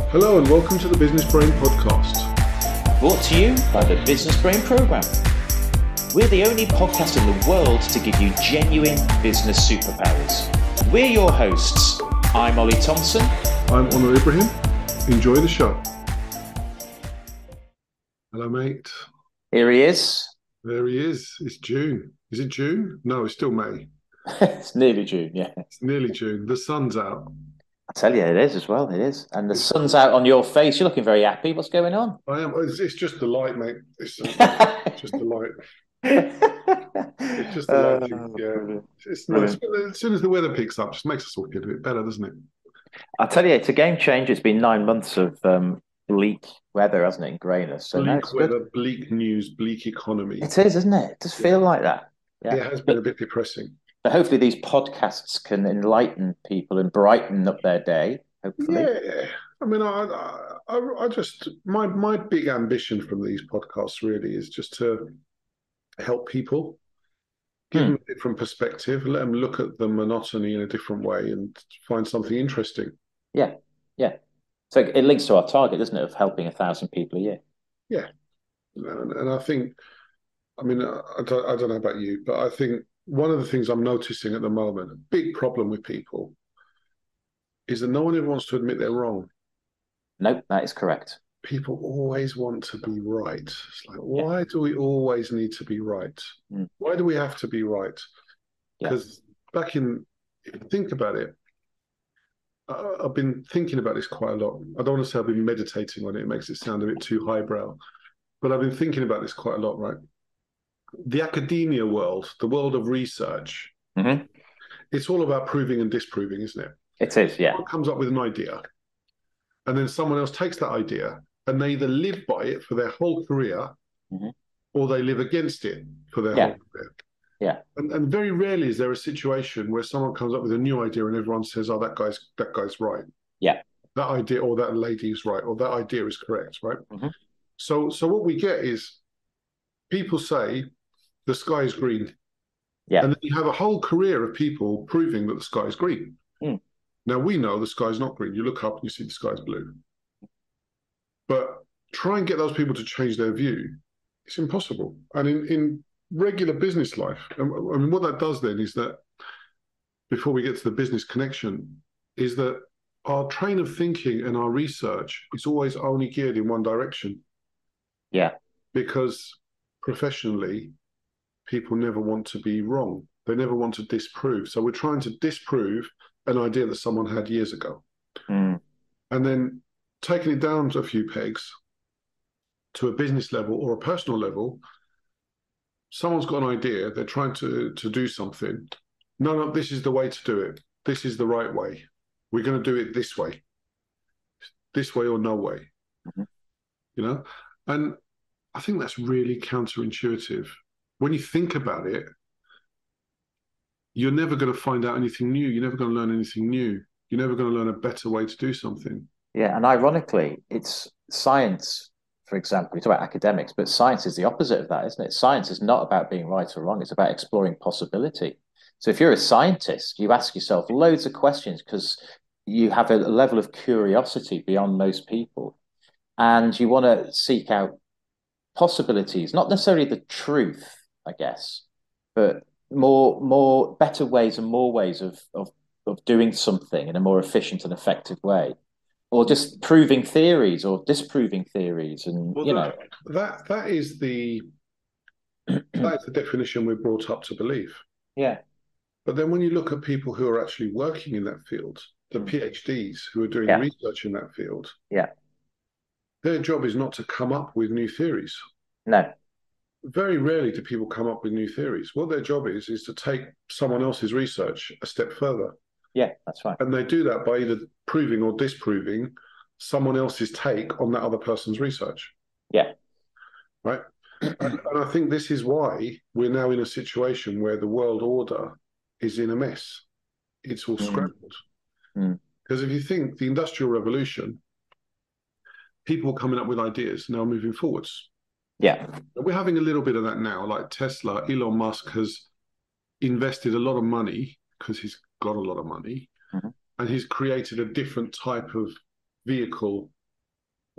Hello and welcome to the Business Brain Podcast. Brought to you by the Business Brain Program. We're the only podcast in the world to give you genuine business superpowers. We're your hosts. I'm Ollie Thompson. I'm Honor Ibrahim. Enjoy the show. Hello, mate. Here he is. There he is. It's June. Is it June? No, it's still May. It's nearly June, yeah. It's nearly June. The sun's out. I tell you, it is as well. It is. And the sun's out on your face. You're looking very happy. What's going on? I am. It's just the light, mate. It's just the light. It's just the light. Yeah. It's nice. As soon as the weather picks up, it just makes us all feel a bit better, doesn't it? I tell you, it's a game changer. It's been 9 months of bleak weather, hasn't it? And greyness. So bleak weather, bleak news, bleak economy. It is, isn't it? It does feel like that. Yeah. It has been a bit depressing. But hopefully these podcasts can enlighten people and brighten up their day, hopefully. Yeah. I mean, I just, my big ambition from these podcasts really is just to help people, give them a different perspective, let them look at the monotony in a different way and find something interesting. Yeah, yeah. So it links to our target, doesn't it, of helping 1,000 people a year? Yeah. And I think, I mean, I don't know about you, but I think one of the things I'm noticing at the moment, a big problem with people, is that no one ever wants to admit they're wrong. No, that is correct. People always want to be right. It's like, why do we always need to be right? Why do we have to be right? Because if you think about it, I've been thinking about this quite a lot. I don't want to say I've been meditating on it. It makes it sound a bit too highbrow. But I've been thinking about this quite a lot, right? The academia world, the world of research, it's all about proving and disproving, isn't it? It is, yeah. Someone comes up with an idea, and then someone else takes that idea, and they either live by it for their whole career, or they live against it for their whole career. Yeah. And very rarely is there a situation where someone comes up with a new idea and everyone says, "Oh, that guy's right." Yeah. That idea, or that lady is right, or that idea is correct, right? So what we get is people say the sky is green. Yeah. And then you have a whole career of people proving that the sky is green. Now, we know the sky is not green. You look up and you see the sky is blue. But try and get those people to change their view. It's impossible. And in regular business life, I mean, what that does then is that, before we get to the business connection, is that our train of thinking and our research is always only geared in one direction. Yeah. Because professionally, people never want to be wrong. They never want to disprove. So we're trying to disprove an idea that someone had years ago. And then taking it down to a few pegs to a business level or a personal level, someone's got an idea, they're trying to do something. No, this is the way to do it. This is the right way. We're going to do it this way or no way. You know? And I think that's really counterintuitive. When you think about it, you're never going to find out anything new. You're never going to learn anything new. You're never going to learn a better way to do something. Yeah, and ironically, it's science, for example. We talk about academics, but science is the opposite of that, isn't it? Science is not about being right or wrong. It's about exploring possibility. So if you're a scientist, you ask yourself loads of questions because you have a level of curiosity beyond most people. And you want to seek out possibilities, not necessarily the truth, I guess, but more better ways and more ways of doing something in a more efficient and effective way, or just proving theories or disproving theories. And that is the definition we're brought up to believe. Yeah. But then when you look at people who are actually working in that field, the PhDs who are doing research in that field, their job is not to come up with new theories. No. Very rarely do people come up with new theories. What their job is to take someone else's research a step further. Yeah, that's right. And they do that by either proving or disproving someone else's take on that other person's research. Yeah. Right? And I think this is why we're now in a situation where the world order is in a mess. It's all scrambled. Because if you think the Industrial Revolution, people coming up with ideas now moving forwards. Yeah. We're having a little bit of that now. Like Tesla, Elon Musk has invested a lot of money because he's got a lot of money, and he's created a different type of vehicle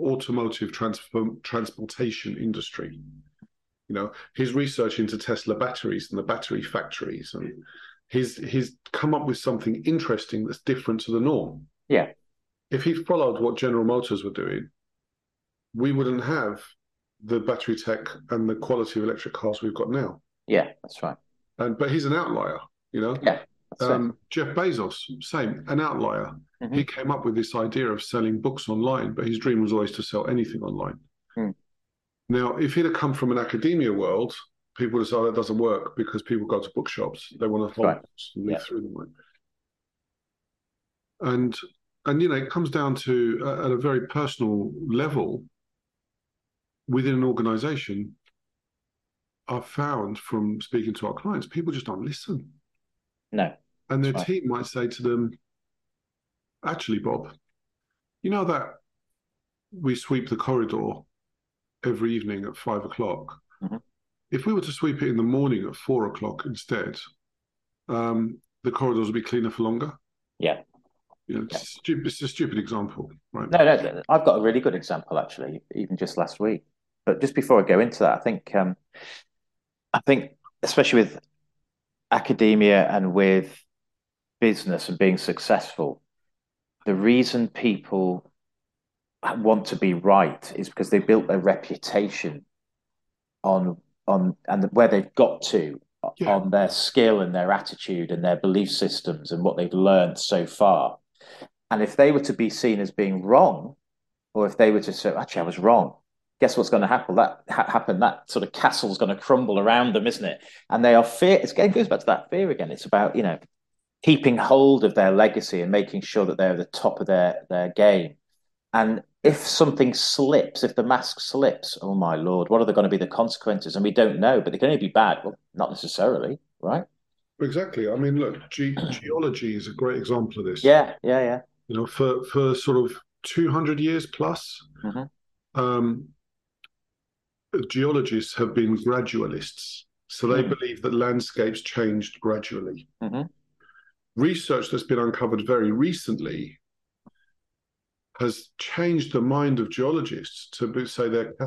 automotive transportation industry. You know, his research into Tesla batteries and the battery factories, and he's come up with something interesting that's different to the norm. Yeah. If he followed what General Motors were doing, we wouldn't have the battery tech and the quality of electric cars we've got now. Yeah, that's right. But he's an outlier, you know. Yeah. Jeff Bezos, same, an outlier. Mm-hmm. He came up with this idea of selling books online, but his dream was always to sell anything online. Mm. Now, if he'd have come from an academia world, people would have said that doesn't work because people go to bookshops. They want to hold books and read through them. And you know, it comes down to, at a very personal level, within an organization, I've found from speaking to our clients, people just don't listen. No. And their team might say to them, actually, Bob, you know that we sweep the corridor every evening at 5 o'clock. Mm-hmm. If we were to sweep it in the morning at 4 o'clock instead, the corridors would be cleaner for longer. Yeah. You know, it's a stupid example, right? No, I've got a really good example, actually, even just last week. But just before I go into that, I think especially with academia and with business and being successful, the reason people want to be right is because they built their reputation on and where they've got to on their skill and their attitude and their belief systems and what they've learned so far. And if they were to be seen as being wrong, or if they were to say, actually, I was wrong, guess what's going to happen? That sort of castle's going to crumble around them, isn't it? And they are it goes back to that fear again. It's about, you know, keeping hold of their legacy and making sure that they're at the top of their game. And if something slips, if the mask slips, oh my Lord, what are going to be the consequences? And we don't know, but they can only be bad. Well, not necessarily, right? Exactly. I mean, look, geology is a great example of this. Yeah. You know, for sort of 200 years plus, geologists have been gradualists. So they believe that landscapes changed gradually. Mm-hmm. Research that's been uncovered very recently has changed the mind of geologists to say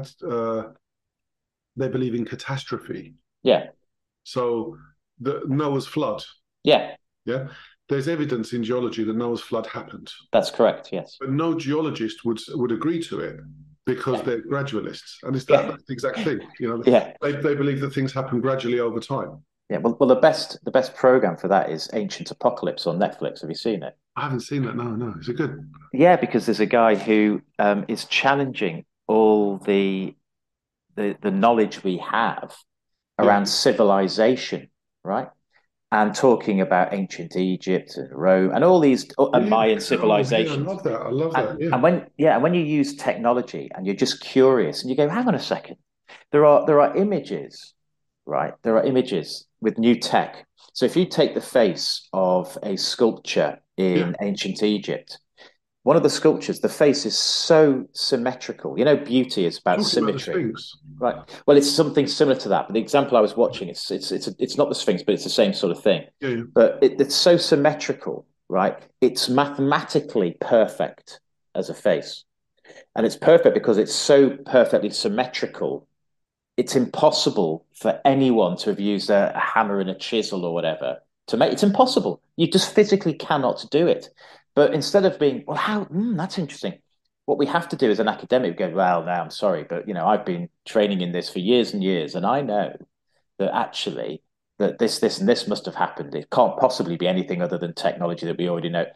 they believe in catastrophe. Yeah. So the Noah's flood. Yeah. Yeah. There's evidence in geology that Noah's flood happened. That's correct, yes. But no geologist would agree to it because they're gradualists. And it's that's the exact thing. You know, they believe that things happen gradually over time. Yeah, well, the best program for that is Ancient Apocalypse on Netflix. Have you seen it? I haven't seen that. No. Is it good? Yeah, because there's a guy who is challenging all the knowledge we have around civilization, right? And talking about ancient Egypt and Rome and all these and Mayan civilizations. I love that. And when you use technology and you're just curious and you go, hang on a second, there are images, right? There are images with new tech. So if you take the face of a sculpture in ancient Egypt, one of the sculptures, the face is so symmetrical. You know, beauty is about symmetry, right? Well, it's something similar to that. But the example I was watching, it's not the Sphinx, but it's the same sort of thing. Yeah. But it's so symmetrical, right? It's mathematically perfect as a face, and it's perfect because it's so perfectly symmetrical. It's impossible for anyone to have used a hammer and a chisel or whatever to make. It's impossible. You just physically cannot do it. But instead of being, well, how? That's interesting. What we have to do as an academic, go, well, now I'm sorry, but you know, I've been training in this for years and years, and I know that actually that this, and this must have happened. It can't possibly be anything other than technology that we already know.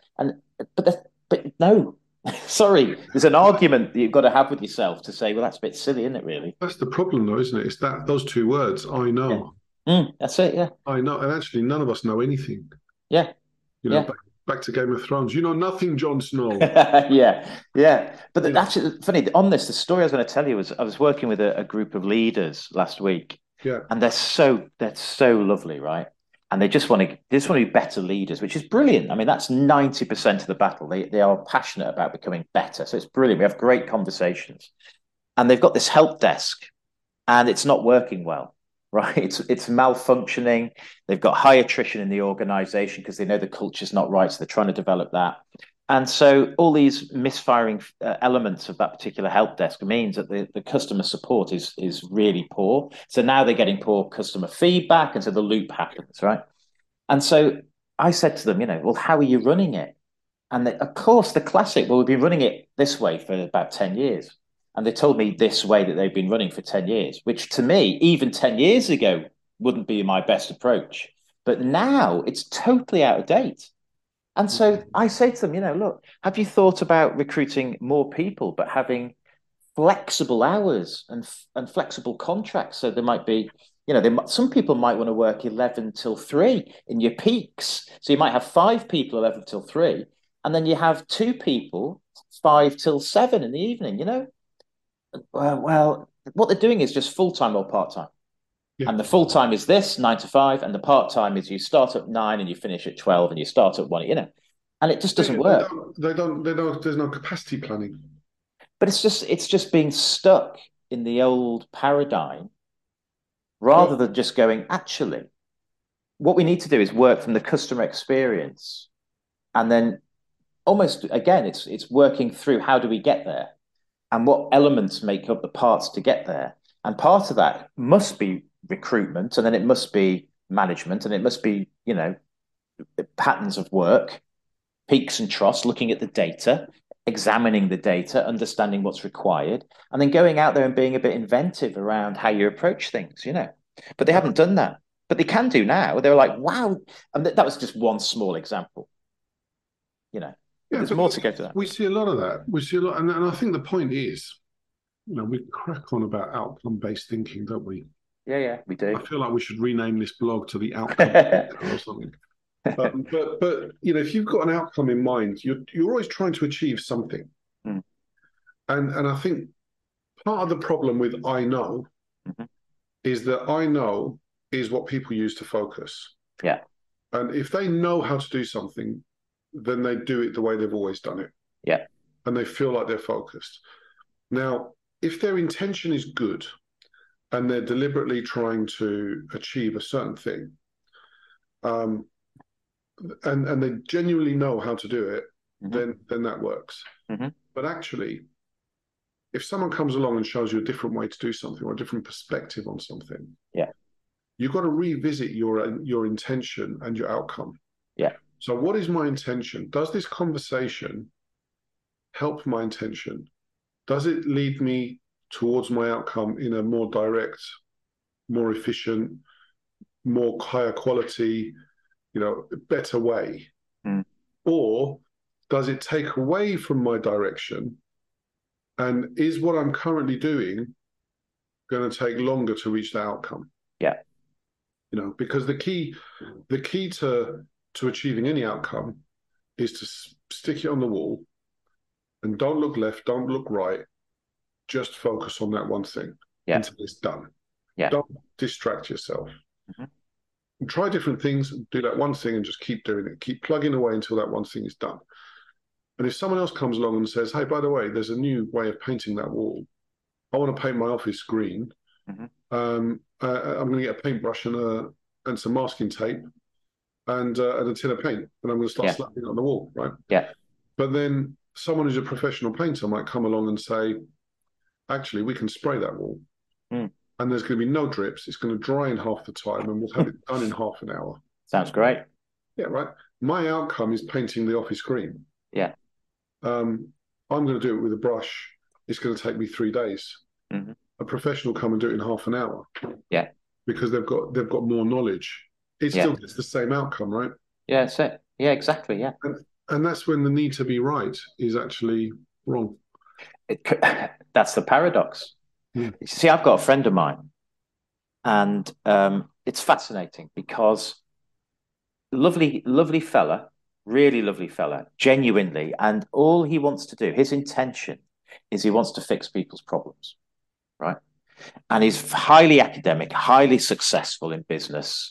But no, sorry, there's an argument that you've got to have with yourself to say, well, that's a bit silly, isn't it? Really? That's the problem, though, isn't it? It's that those two words. I know. Yeah. That's it. Yeah. I know, and actually, none of us know anything. Yeah. You know. Yeah. Back to Game of Thrones. You know nothing, Jon Snow. yeah. But actually, funny, on this, the story I was going to tell you was I was working with a group of leaders last week. Yeah. And they're so lovely, right? And they just want to be better leaders, which is brilliant. I mean, that's 90% of the battle. They are passionate about becoming better. So it's brilliant. We have great conversations. And they've got this help desk and it's not working well. Right, it's malfunctioning. They've got high attrition in the organization because they know the culture's not right, so they're trying to develop that. And so all these misfiring elements of that particular help desk means that the customer support is really poor. So now they're getting poor customer feedback, and so the loop happens, right? And so I said to them, well, how are you running it? And of course, the classic, well, we've been running it this way for about 10 years. And they told me this way that they've been running for 10 years, which to me, even 10 years ago, wouldn't be my best approach. But now it's totally out of date. And so I say to them, look, have you thought about recruiting more people, but having flexible hours and flexible contracts? So there might be, some people might want to work 11 till 3 in your peaks. So you might have 5 people 11 till 3, and then you have 2 people 5 till 7 in the evening, Well, what they're doing is just full-time or part-time. Yeah. And the full-time is this 9 to 5, and the part-time is you start at 9 and you finish at 12 and you start at 1, and it just doesn't work. They don't, there's no capacity planning. But it's just being stuck in the old paradigm rather than just going, actually, what we need to do is work from the customer experience. And then almost, again, it's working through how do we get there and what elements make up the parts to get there. And part of that must be recruitment, and then it must be management, and it must be, patterns of work, peaks and troughs, looking at the data, examining the data, understanding what's required, and then going out there and being a bit inventive around how you approach things, But they haven't done that. But they can do now. They're like, wow. And that was just one small example, There's more to go to that. We see a lot of that. We see a lot. And I think the point is, we crack on about outcome-based thinking, don't we? Yeah, we do. I feel like we should rename this blog to the outcome or something. But if you've got an outcome in mind, you're always trying to achieve something. And I think part of the problem with I know is that I know is what people use to focus. Yeah. And if they know how to do something, then they do it the way they've always done it. Yeah. And they feel like they're focused. Now, if their intention is good and they're deliberately trying to achieve a certain thing, and they genuinely know how to do it, then that works. But actually, if someone comes along and shows you a different way to do something or a different perspective on something, you've got to revisit your intention and your outcome. Yeah. So what is my intention? Does this conversation help my intention? Does it lead me towards my outcome in a more direct, more efficient, more higher quality, better way? Or does it take away from my direction? And is what I'm currently doing going to take longer to reach the outcome? Yeah. Because the key to achieving any outcome is to stick it on the wall and don't look left, don't look right. Just focus on that one thing until it's done. Yeah. Don't distract yourself. And try different things, do that one thing and just keep doing it. Keep plugging away until that one thing is done. And if someone else comes along and says, hey, by the way, there's a new way of painting that wall. I want to paint my office green. I'm going to get a paintbrush and some masking tape and a tin of paint, and I'm going to start slapping it on the wall, right? Yeah. But then someone who's a professional painter might come along and say, actually, we can spray that wall. And there's going to be no drips. It's going to dry in half the time, and we'll have it done in half an hour. Sounds great. Yeah, right. My outcome is painting the office green. Yeah. I'm going to do it with a brush. It's going to take me 3 days. A professional come and do it in half an hour. Yeah. Because they've got more knowledge. It still gets the same outcome, right? Yeah, that's it. Yeah, exactly. Yeah. And that's when the need to be right is actually wrong. That's the paradox. You see, I've got a friend of mine, and it's fascinating because lovely fella, really lovely fella, genuinely, and all he wants to do, his intention is he wants to fix people's problems, right? And he's highly academic, highly successful in business.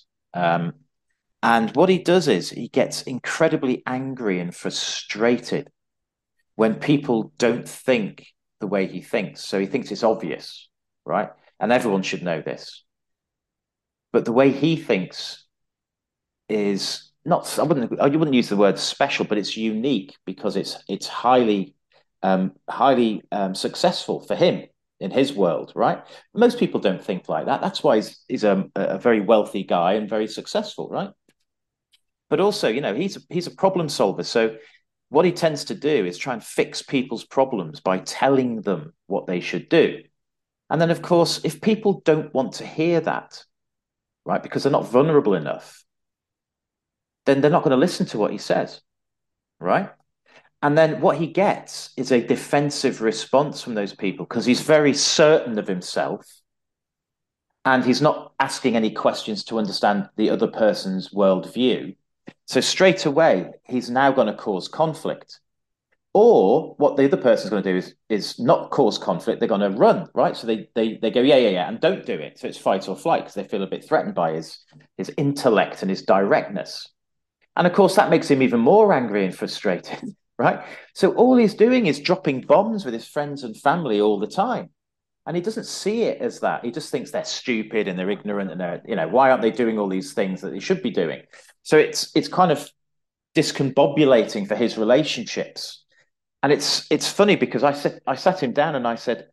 And what he does is he gets incredibly angry and frustrated when people don't think the way he thinks. So he thinks it's obvious, right? And everyone should know this. But the way he thinks is not, I wouldn't use the word special, but it's unique because it's highly successful for him in his world, right? Most people don't think like that. That's why he's a very wealthy guy and very successful, right? But also, he's a problem solver. So what he tends to do is try and fix people's problems by telling them what they should do. And then, of course, if people don't want to hear that, right, because they're not vulnerable enough, then they're not going to listen to what he says, right? And then what he gets is a defensive response from those people because he's very certain of himself and he's not asking any questions to understand the other person's worldview. So straight away, he's now going to cause conflict. Or what the other person's going to do is not cause conflict. They're going to run, right? So they go, yeah, and don't do it. So it's fight or flight because they feel a bit threatened by his intellect and his directness. And of course, that makes him even more angry and frustrated, right? So all he's doing is dropping bombs with his friends and family all the time. And he doesn't see it as that. He just thinks they're stupid and they're ignorant and they're, why aren't they doing all these things that they should be doing? So it's kind of discombobulating for his relationships. And it's funny because I sat him down and I said,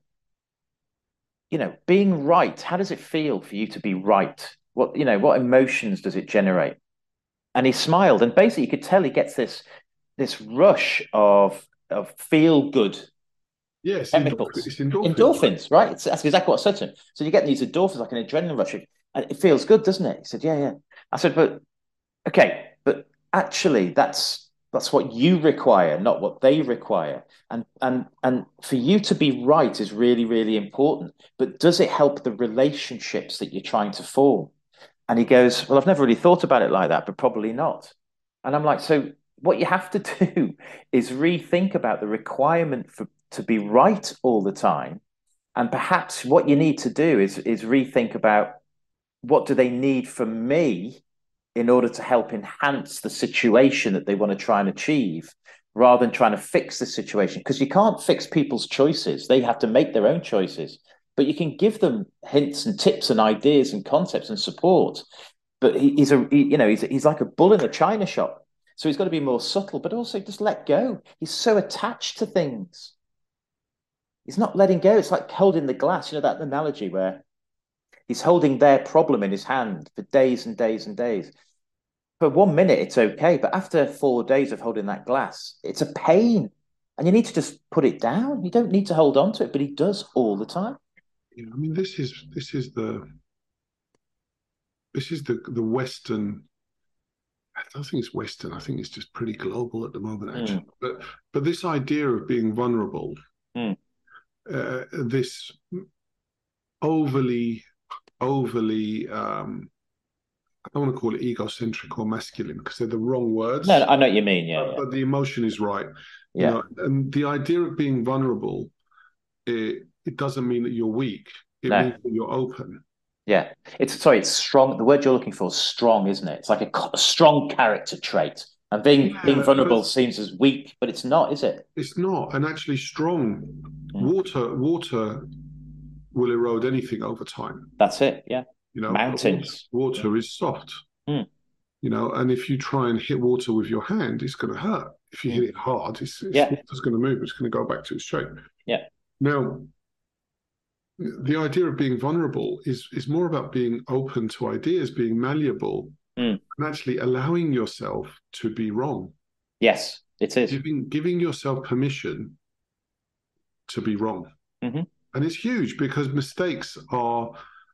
being right, how does it feel for you to be right? What emotions does it generate? And he smiled, and basically you could tell he gets this rush of feel good chemicals, it's endorphins. endorphins, right? That's exactly what I said to him. So you get these endorphins, like an adrenaline rush, and it feels good, doesn't it? He said, yeah. I said, but okay, but actually that's what you require, not what they require. And for you to be right is really, really important. But does it help the relationships that you're trying to form? And he goes, well, I've never really thought about it like that, but probably not. And I'm like, so what you have to do is rethink about the requirement to be right all the time. And perhaps what you need to do is rethink about what do they need from me in order to help enhance the situation that they want to try and achieve rather than trying to fix the situation. Because you can't fix people's choices. They have to make their own choices. But you can give them hints and tips and ideas and concepts and support. But he's like a bull in a china shop. So he's got to be more subtle, but also just let go. He's so attached to things. He's not letting go. It's like holding the glass, that analogy where he's holding their problem in his hand for days and days and days. For 1 minute, it's okay. But after 4 days of holding that glass, it's a pain. And you need to just put it down. You don't need to hold on to it, but he does all the time. I mean, this is the Western. I don't think it's Western. I think it's just pretty global at the moment, actually. But this idea of being vulnerable, this overly, I don't want to call it egocentric or masculine because they're the wrong words. No, I know what you mean. Yeah, but the emotion is right. Yeah. And the idea of being vulnerable, it doesn't mean that you're weak. It means that you're open. Yeah. It's strong. The word you're looking for is strong, isn't it? It's like a strong character trait. And being vulnerable seems as weak, but it's not, is it? It's not. And actually strong. Water will erode anything over time. That's it. Yeah. Mountains. Water is soft. And if you try and hit water with your hand, it's going to hurt. If you hit it hard, it's going to move. It's going to go back to its shape. Yeah. Now, the idea of being vulnerable is more about being open to ideas, being malleable, and actually allowing yourself to be wrong. Yes, it is. Giving yourself permission to be wrong. And it's huge because mistakes are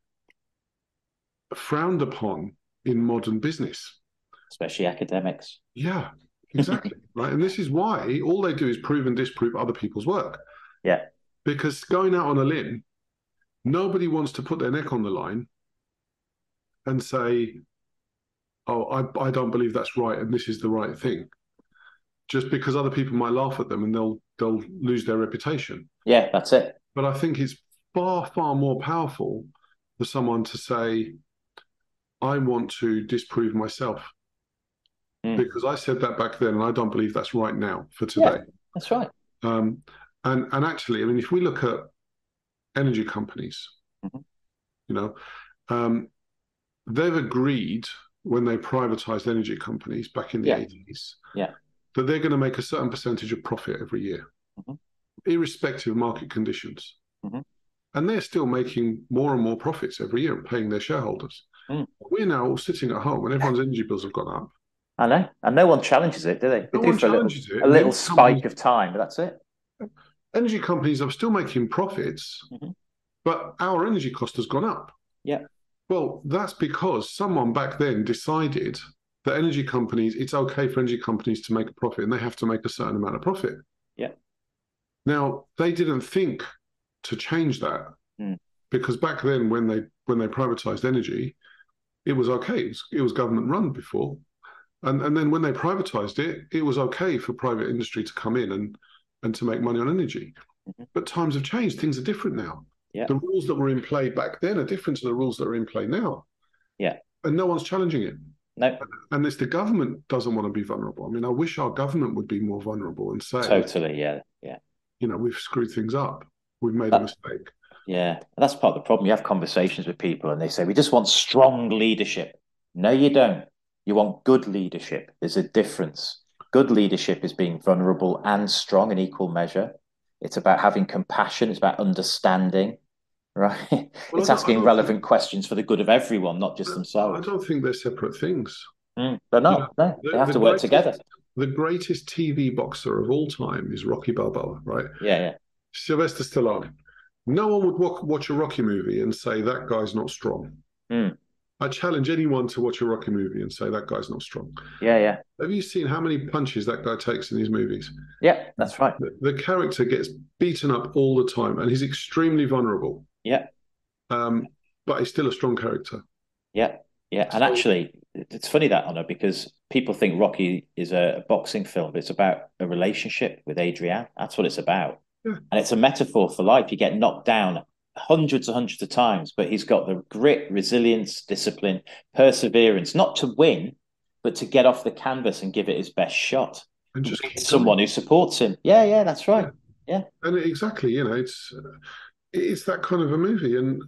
frowned upon in modern business. Especially academics. Yeah, exactly. Right. And this is why all they do is prove and disprove other people's work. Yeah. Because going out on a limb, nobody wants to put their neck on the line and say, oh, I don't believe that's right and this is the right thing. Just because other people might laugh at them and they'll lose their reputation. Yeah, that's it. But I think it's far, far more powerful for someone to say, I want to disprove myself. Because I said that back then and I don't believe that's right now for today. Yeah, that's right. And actually, I mean, if we look at energy companies, they've agreed when they privatized energy companies back in the 80s, that they're going to make a certain percentage of profit every year, irrespective of market conditions. And they're still making more and more profits every year and paying their shareholders. We're now all sitting at home and everyone's energy bills have gone up. I know. And no one challenges it, do they? They do for a little spike of time, but that's it. Energy companies are still making profits, but our energy cost has gone up. Yeah. Well, that's because someone back then decided that energy companies, it's okay for energy companies to make a profit and they have to make a certain amount of profit. Yeah. Now, they didn't think to change that because back then when they privatized energy, it was okay. It was government run before. And then when they privatized it, it was okay for private industry to come in and to make money on energy. But times have changed. Things are different now. Yeah. The rules that were in play back then are different to the rules that are in play now. Yeah. And no one's challenging it. No. And the government doesn't want to be vulnerable. I mean, I wish our government would be more vulnerable and say, totally, yeah. We've screwed things up. We've made a mistake. Yeah, that's part of the problem. You have conversations with people and they say, we just want strong leadership. No, you don't. You want good leadership. There's a difference. Good leadership is being vulnerable and strong in equal measure. It's about having compassion. It's about understanding, right? Well, it's asking relevant questions for the good of everyone, not just themselves. I don't think they're separate things. They're not. No, they have to work together. The greatest TV boxer of all time is Rocky Balboa, right? Yeah. Sylvester Stallone. No one would watch a Rocky movie and say that guy's not strong. I challenge anyone to watch a Rocky movie and say that guy's not strong. Yeah. Have you seen how many punches that guy takes in these movies? Yeah, that's right. The character gets beaten up all the time and he's extremely vulnerable. Yeah. But he's still a strong character. Yeah. And actually, it's funny that, Honor, because people think Rocky is a boxing film, but it's about a relationship with Adrienne. That's what it's about. Yeah. And it's a metaphor for life. You get knocked down hundreds of times, but he's got the grit, resilience, discipline, perseverance, not to win, but to get off the canvas and give it his best shot. And just someone who supports him. Yeah, that's right. Yeah. And exactly, it's that kind of a movie. And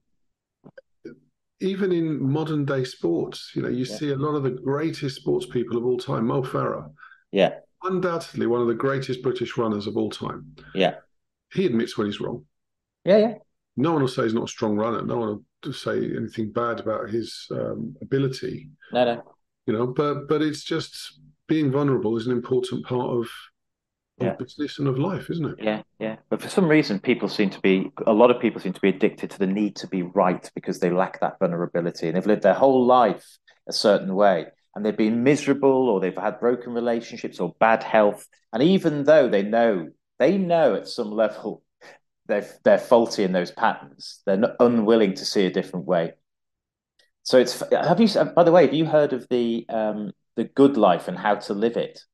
even in modern day sports, you see a lot of the greatest sports people of all time. Mo Farah. Yeah. Undoubtedly one of the greatest British runners of all time. Yeah. He admits when he's wrong. Yeah. No one will say he's not a strong runner. No one will say anything bad about his ability. No. But it's just being vulnerable is an important part of business and of life, isn't it? Yeah. But for some reason, a lot of people seem to be addicted to the need to be right because they lack that vulnerability and they've lived their whole life a certain way and they've been miserable or they've had broken relationships or bad health. And even though they know at some level they're faulty in those patterns, they're not unwilling to see a different way. So by the way, have you heard of the Good Life and How to Live It?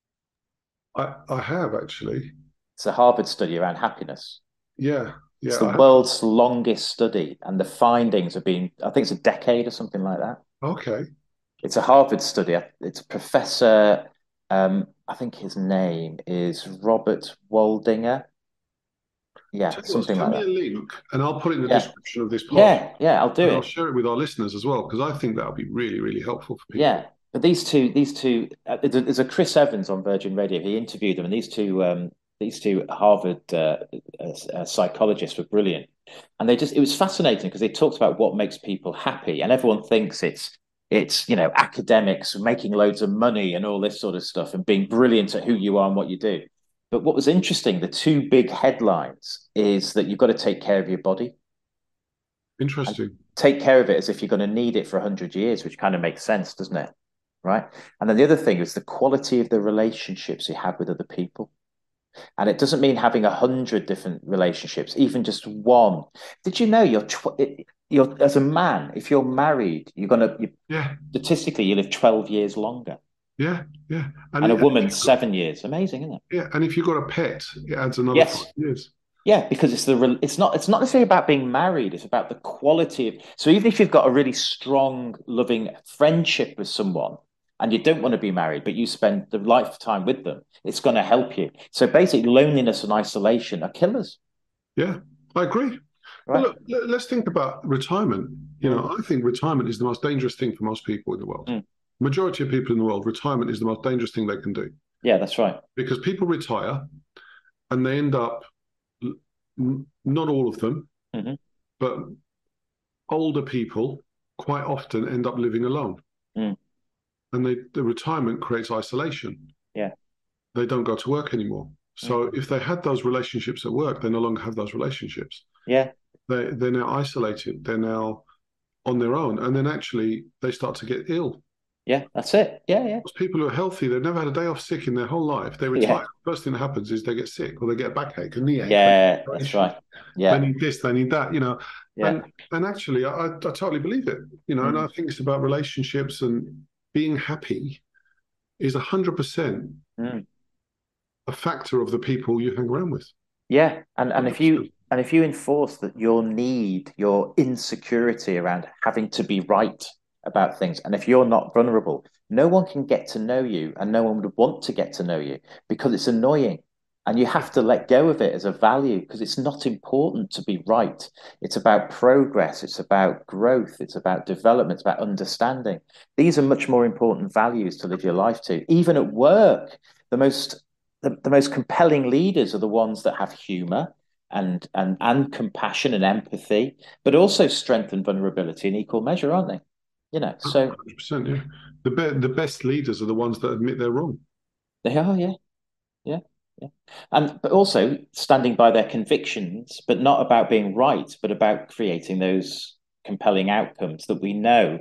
I have, actually. It's a Harvard study around happiness. Yeah. It's the world's longest study, and the findings have been, I think it's a decade or something like that. Okay. It's a Harvard study. It's a professor, I think his name is Robert Waldinger. Yeah, something like that. Send me a link, and I'll put it in the description of this podcast. Yeah, I'll do it. I'll share it with our listeners as well, because I think that'll be really, really helpful for people. Yeah, but these two. There's a Chris Evans on Virgin Radio. He interviewed them, and these two Harvard psychologists were brilliant. And it was fascinating because they talked about what makes people happy, and everyone thinks it's academics making loads of money and all this sort of stuff, and being brilliant at who you are and what you do. But what was interesting, the two big headlines is that you've got to take care of your body. Interesting. Take care of it as if you're going to need it for 100 years, which kind of makes sense, doesn't it? Right. And then the other thing is the quality of the relationships you have with other people. And it doesn't mean having 100 different relationships, even just one. Did you know you're as a man, if you're married, statistically, you live 12 years longer. Yeah. And a woman, 7 years. Amazing, isn't it? Yeah. And if you've got a pet, it adds another 5 years. Yeah, because it's not necessarily about being married. It's about the quality of. So even if you've got a really strong, loving friendship with someone, and you don't want to be married, but you spend the lifetime with them, it's going to help you. So basically, loneliness and isolation are killers. Yeah, I agree. Well, look, let's think about retirement. I think retirement is the most dangerous thing for most people in the world. Majority of people in the world, retirement is the most dangerous thing they can do. Yeah, that's right. Because people retire and they end up, not all of them, but older people quite often end up living alone. And the retirement creates isolation. Yeah. They don't go to work anymore. So if they had those relationships at work, they no longer have those relationships. Yeah. They're now isolated. They're now on their own. And then actually they start to get ill. Yeah, that's it. Yeah, yeah. Those people who are healthy, they've never had a day off sick in their whole life. They retire. Yeah. First thing that happens is they get sick or they get a backache, a knee ache. Yeah, that's right. Yeah. They need this, they need that, Yeah. And actually, I totally believe it, and I think it's about relationships, and being happy is 100% a factor of the people you hang around with. Yeah, and if you enforce that your insecurity around having to be right about things, and if you're not vulnerable, no one can get to know you, and no one would want to get to know you because it's annoying. And you have to let go of it as a value because it's not important to be right. It's about progress. It's about growth. It's about development. It's about understanding. These are much more important values to live your life to. Even at work, the most compelling leaders are the ones that have humor and compassion and empathy, but also strength and vulnerability in equal measure, aren't they? So 100%, yeah. The best leaders are the ones that admit they're wrong. They are, yeah. Yeah. Yeah. But also standing by their convictions, but not about being right, but about creating those compelling outcomes that we know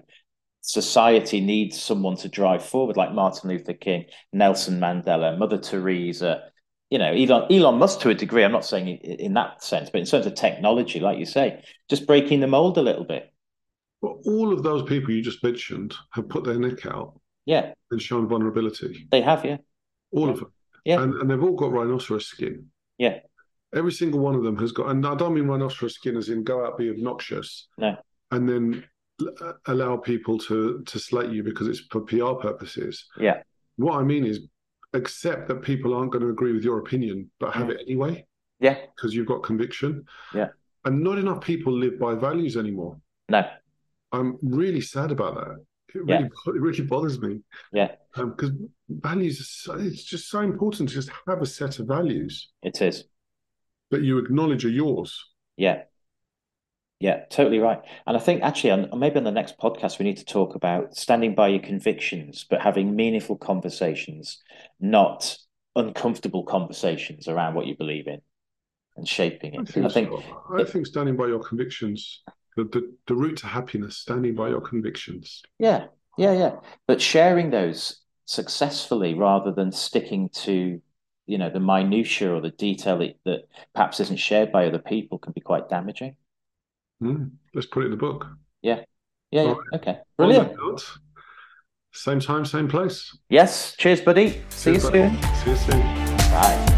society needs someone to drive forward, like Martin Luther King, Nelson Mandela, Mother Teresa, Elon Musk to a degree. I'm not saying in that sense, but in terms of technology, like you say, just breaking the mold a little bit. Well, all of those people you just mentioned have put their neck out. Yeah. And shown vulnerability. They have, yeah. All of them. Yeah. And they've all got rhinoceros skin. Yeah. Every single one of them has got, and I don't mean rhinoceros skin as in go out, be obnoxious. No. And then allow people to slate you because it's for PR purposes. Yeah. What I mean is accept that people aren't going to agree with your opinion, but have it anyway. Yeah. Because you've got conviction. Yeah. And not enough people live by values anymore. No. I'm really sad about that. It really bothers me. Yeah. Because values, it's just so important to just have a set of values. It is. That you acknowledge are yours. Yeah. Yeah, totally right. And I think actually, maybe on the next podcast, we need to talk about standing by your convictions, but having meaningful conversations, not uncomfortable conversations around what you believe in and shaping it. I think standing by your convictions, the route to happiness, standing by your convictions. Yeah. But sharing those successfully rather than sticking to, the minutiae or the detail that perhaps isn't shared by other people can be quite damaging. Let's put it in the book. Yeah. Right. Okay. Brilliant. Same time, same place. Yes. Cheers, buddy. See you soon. See you soon. Bye.